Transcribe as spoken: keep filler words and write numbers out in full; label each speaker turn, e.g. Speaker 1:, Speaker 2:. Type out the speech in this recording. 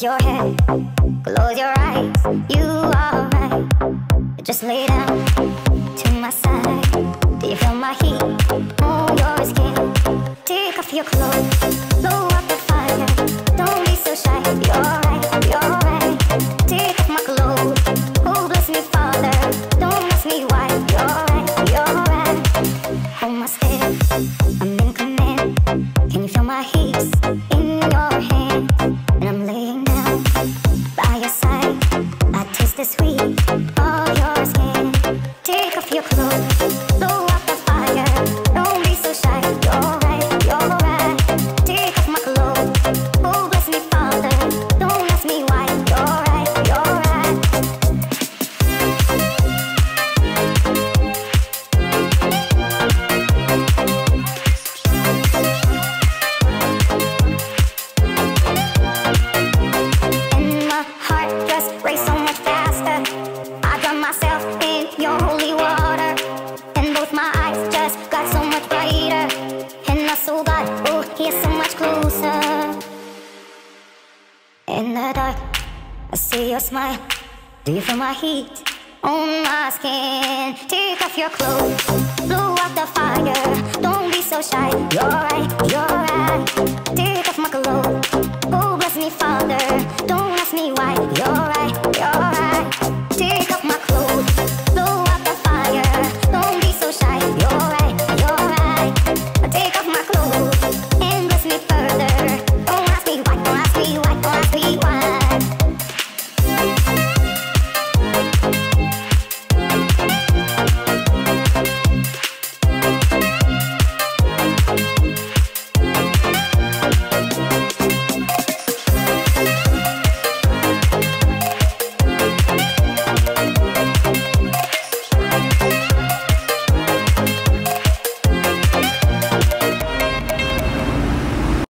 Speaker 1: Rest your head, close your eyes. You are right. Just lay down to my side. Do you feel my heat on your skin? Take off your clothes, blow up the fire. Don't be so shy. You're right, you're right. Take off my clothes. Oh, bless me, Father. Don't ask me why. You're right, you're right. Hold my step, I'm in command. Can you feel my heat in your hand? And I'm laying down by your side. I taste the sweet of your skin. Take off your clothes, blow up the fire. Don't be so shy. You're right, you're right. Take off my clothes. Oh, bless me, Father. Don't ask me why. You're right, you're right. And my heart just race so much faster. I drown myself in your holy water, and both my eyes just got so much brighter. And my soul got, oh, he's so much closer. In the dark, I see your smile. Do you feel my heat on my skin? Take off your clothes, blow out the fire. Don't be so shy. You're right, you're right. Take off my clothes. Oh, bless me, Father. Don't ask me why. You're